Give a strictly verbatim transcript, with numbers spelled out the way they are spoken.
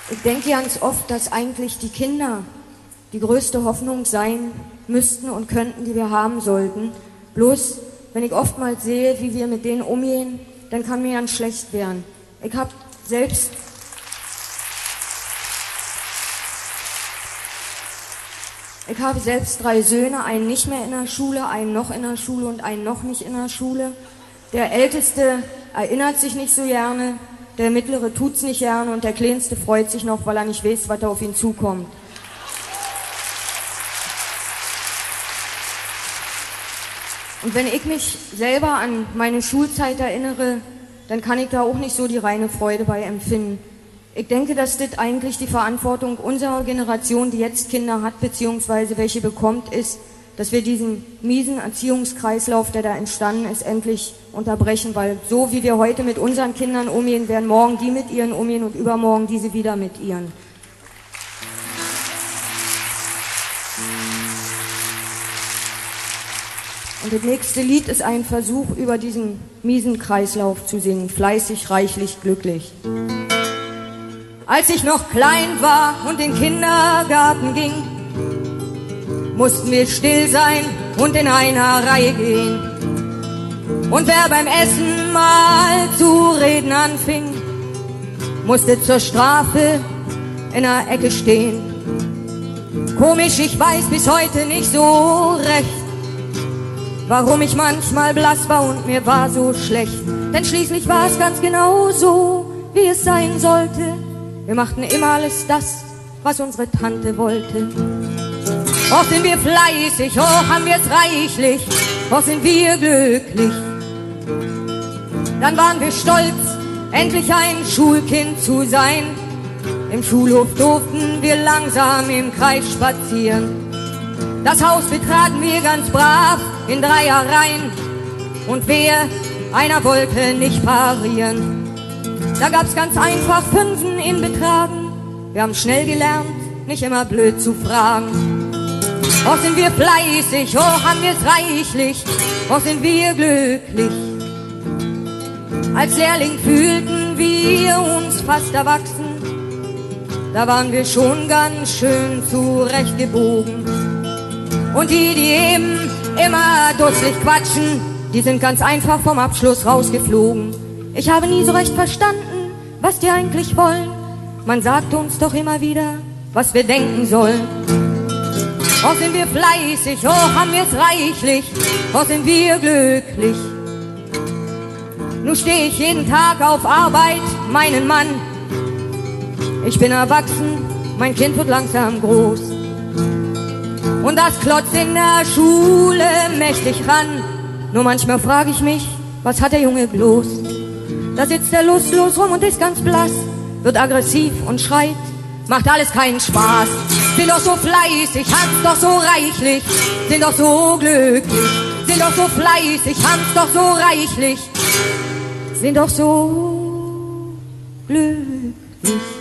Ich denke ganz oft, dass eigentlich die Kinder die größte Hoffnung sein müssten und könnten, die wir haben sollten. Bloß, wenn ich oftmals sehe, wie wir mit denen umgehen, dann kann mir ganz schlecht werden. Ich habe selbst Ich habe selbst drei Söhne, einen nicht mehr in der Schule, einen noch in der Schule und einen noch nicht in der Schule. Der Älteste erinnert sich nicht so gerne, der Mittlere tut's nicht gerne und der Kleinste freut sich noch, weil er nicht weiß, was da auf ihn zukommt. Und wenn ich mich selber an meine Schulzeit erinnere, dann kann ich da auch nicht so die reine Freude bei empfinden. Ich denke, dass das eigentlich die Verantwortung unserer Generation, die jetzt Kinder hat, beziehungsweise welche bekommt, ist, dass wir diesen miesen Erziehungskreislauf, der da entstanden ist, endlich unterbrechen, weil so wie wir heute mit unseren Kindern umgehen, werden morgen die mit ihren umgehen und übermorgen diese wieder mit ihren. Und das nächste Lied ist ein Versuch, über diesen miesen Kreislauf zu singen, fleißig, reichlich, glücklich. Als ich noch klein war und in den Kindergarten ging, mussten wir still sein und in einer Reihe gehen. Und wer beim Essen mal zu reden anfing, musste zur Strafe in der Ecke stehen. Komisch, ich weiß bis heute nicht so recht, warum ich manchmal blass war und mir war so schlecht. Denn schließlich war es ganz genau so, wie es sein sollte. Wir machten immer alles das, was unsere Tante wollte. Och, sind wir fleißig, och, haben wir's reichlich, och, sind wir glücklich. Dann waren wir stolz, endlich ein Schulkind zu sein. Im Schulhof durften wir langsam im Kreis spazieren. Das Haus betraten wir ganz brav in Dreierreihen. Und wer, einer wollte nicht parieren. Da gab's ganz einfach Fünfen in Betragen. Wir haben schnell gelernt, nicht immer blöd zu fragen. Och, sind wir fleißig, oh, haben wir's reichlich, oh, sind wir glücklich. Als Lehrling fühlten wir uns fast erwachsen. Da waren wir schon ganz schön zurechtgebogen. Und die, die eben immer dusselig quatschen, die sind ganz einfach vom Abschluss rausgeflogen. Ich habe nie so recht verstanden, was die eigentlich wollen. Man sagt uns doch immer wieder, was wir denken sollen. Oh, sind wir fleißig, oh, haben wir's reichlich, oh, sind wir glücklich. Nun steh ich jeden Tag auf Arbeit, meinen Mann. Ich bin erwachsen, mein Kind wird langsam groß. Und das klotzt in der Schule mächtig ran. Nur manchmal frage ich mich, was hat der Junge bloß? Da sitzt er lustlos rum und ist ganz blass, wird aggressiv und schreit, macht alles keinen Spaß. Sind doch so fleißig, haben's doch so reichlich, sind doch so glücklich. Sind doch so fleißig, haben's doch so reichlich, sind doch so glücklich.